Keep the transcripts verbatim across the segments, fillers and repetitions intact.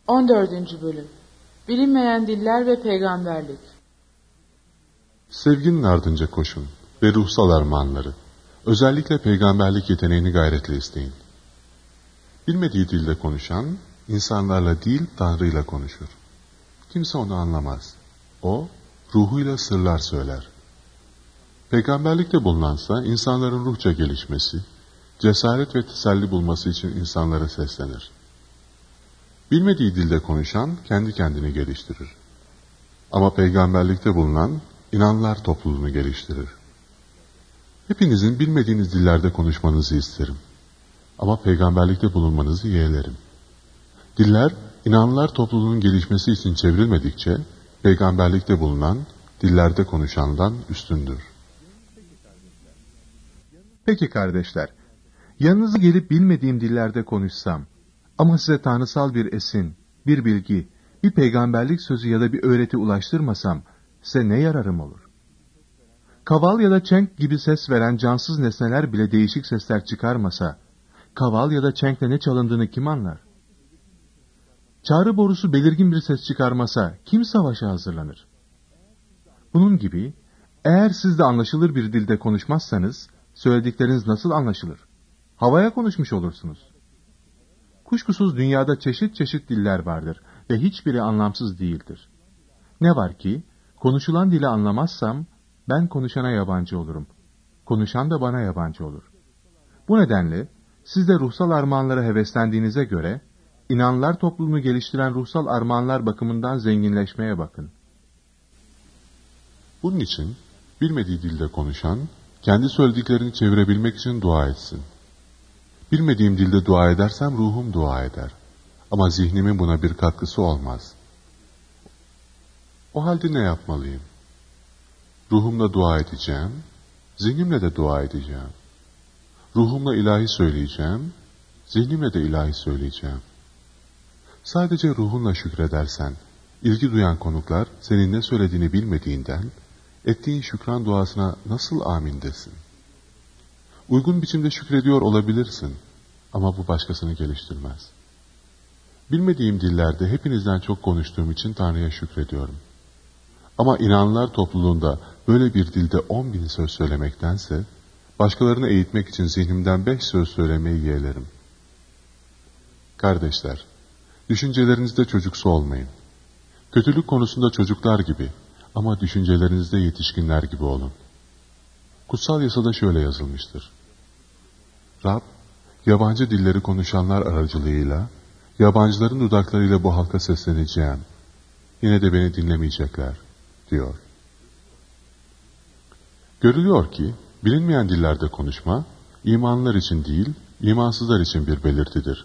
on dördüncü Bölüm Bilinmeyen Diller ve Peygamberlik. Sevginin ardınca koşun ve ruhsal armağanları, özellikle peygamberlik yeteneğini gayretle isteyin. Bilmediği dilde konuşan, insanlarla değil Tanrı'yla konuşur. Kimse onu anlamaz. O, ruhuyla sırlar söyler. Peygamberlikte bulunansa, insanların ruhça gelişmesi, cesaret ve teselli bulması için insanlara seslenir. Bilmediği dilde konuşan, kendi kendini geliştirir. Ama peygamberlikte bulunan, inanlar topluluğunu geliştirir. Hepinizin bilmediğiniz dillerde konuşmanızı isterim. Ama peygamberlikte bulunmanızı yeğlerim. Diller, inanlar topluluğunun gelişmesi için çevrilmedikçe, peygamberlikte bulunan, dillerde konuşandan üstündür. Peki kardeşler, yanınıza gelip bilmediğim dillerde konuşsam, ama size tanrısal bir esin, bir bilgi, bir peygamberlik sözü ya da bir öğreti ulaştırmasam, size ne yararım olur? Kaval ya da çenk gibi ses veren cansız nesneler bile değişik sesler çıkarmasa, kaval ya da çenkle ne çalındığını kim anlar? Çağrı borusu belirgin bir ses çıkarmasa, kim savaşa hazırlanır? Bunun gibi, eğer siz de anlaşılır bir dilde konuşmazsanız, söyledikleriniz nasıl anlaşılır? Havaya konuşmuş olursunuz. Kuşkusuz dünyada çeşit çeşit diller vardır ve hiçbiri anlamsız değildir. Ne var ki, konuşulan dili anlamazsam, ben konuşana yabancı olurum. Konuşan da bana yabancı olur. Bu nedenle, siz de ruhsal armağanlara heveslendiğinize göre, inanlar topluluğunu geliştiren ruhsal armağanlar bakımından zenginleşmeye bakın. Bunun için, bilmediği dilde konuşan, kendi söylediklerini çevirebilmek için dua etsin. Bilmediğim dilde dua edersem ruhum dua eder. Ama zihnimin buna bir katkısı olmaz. O halde ne yapmalıyım? Ruhumla dua edeceğim, zihnimle de dua edeceğim. Ruhumla ilahi söyleyeceğim, zihnimle de ilahi söyleyeceğim. Sadece ruhunla şükredersen, ilgi duyan konuklar senin ne söylediğini bilmediğinden, ettiğin şükran duasına nasıl amin desin? Uygun biçimde şükrediyor olabilirsin ama bu başkasını geliştirmez. Bilmediğim dillerde hepinizden çok konuştuğum için Tanrı'ya şükrediyorum. Ama inanlar topluluğunda böyle bir dilde on bin söz söylemektense, başkalarını eğitmek için zihnimden beş söz söylemeyi yeğlerim. Kardeşler, düşüncelerinizde çocuksu olmayın. Kötülük konusunda çocuklar gibi ama düşüncelerinizde yetişkinler gibi olun. Kutsal yasada şöyle yazılmıştır. Rab, yabancı dilleri konuşanlar aracılığıyla, yabancıların dudaklarıyla bu halka sesleneceğim. Yine de beni dinlemeyecekler, diyor. Görülüyor ki, bilinmeyen dillerde konuşma, imanlılar için değil, imansızlar için bir belirtidir.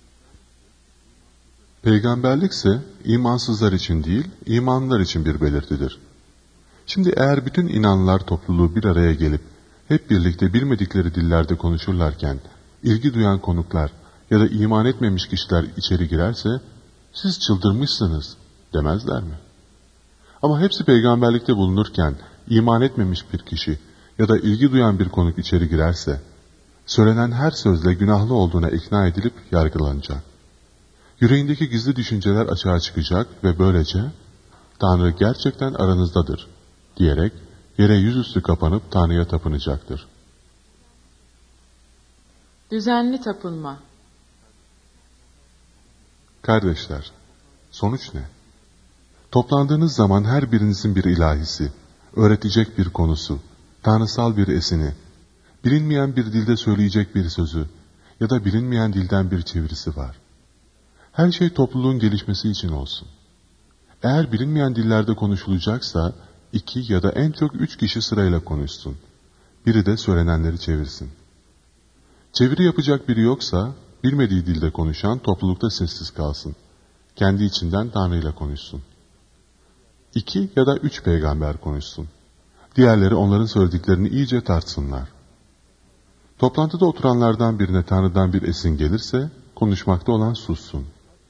Peygamberlikse, imansızlar için değil, imanlılar için bir belirtidir. Şimdi eğer bütün inanlılar topluluğu bir araya gelip, hep birlikte bilmedikleri dillerde konuşurlarken, ilgi duyan konuklar ya da iman etmemiş kişiler içeri girerse, siz çıldırmışsınız demezler mi? Ama hepsi peygamberlikte bulunurken, iman etmemiş bir kişi ya da ilgi duyan bir konuk içeri girerse, söylenen her sözle günahlı olduğuna ikna edilip yargılanacak. Yüreğindeki gizli düşünceler açığa çıkacak ve böylece, Tanrı gerçekten aranızdadır diyerek, yere yüzüstü kapanıp Tanrı'ya tapınacaktır. Düzenli tapınma. Kardeşler, sonuç ne? Toplandığınız zaman her birinizin bir ilahisi, öğretecek bir konusu, tanrısal bir esini, bilinmeyen bir dilde söyleyecek bir sözü ya da bilinmeyen dilden bir çevirisi var. Her şey topluluğun gelişmesi için olsun. Eğer bilinmeyen dillerde konuşulacaksa, iki ya da en çok üç kişi sırayla konuşsun. Biri de söylenenleri çevirsin. Çeviri yapacak biri yoksa, bilmediği dilde konuşan toplulukta sessiz kalsın. Kendi içinden Tanrı ile konuşsun. İki ya da üç peygamber konuşsun. Diğerleri onların söylediklerini iyice tartsınlar. Toplantıda oturanlardan birine Tanrı'dan bir esin gelirse, konuşmakta olan sussun.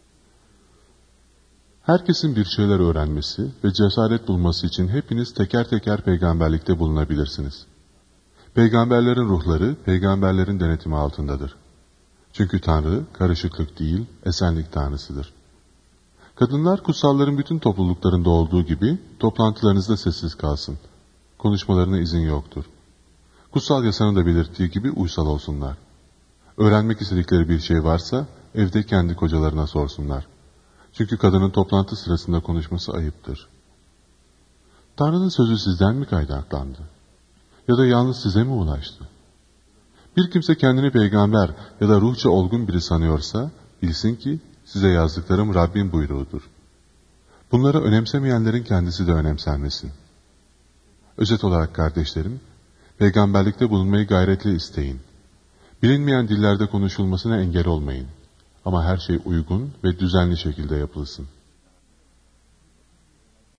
Herkesin bir şeyler öğrenmesi ve cesaret bulması için hepiniz teker teker peygamberlikte bulunabilirsiniz. Peygamberlerin ruhları, peygamberlerin denetimi altındadır. Çünkü Tanrı karışıklık değil, esenlik Tanrısıdır. Kadınlar kutsalların bütün topluluklarında olduğu gibi toplantılarınızda sessiz kalsın. Konuşmalarına izin yoktur. Kutsal yasanın da belirttiği gibi uysal olsunlar. Öğrenmek istedikleri bir şey varsa evde kendi kocalarına sorsunlar. Çünkü kadının toplantı sırasında konuşması ayıptır. Tanrı'nın sözü sizden mi kaynaklandı? Ya da yalnız size mi ulaştı? Bir kimse kendini peygamber ya da ruhça olgun biri sanıyorsa bilsin ki size yazdıklarım Rabbin buyruğudur. Bunları önemsemeyenlerin kendisi de önemsenmesin. Özet olarak kardeşlerim, peygamberlikte bulunmayı gayretle isteyin. Bilinmeyen dillerde konuşulmasına engel olmayın. Ama her şey uygun ve düzenli şekilde yapılsın.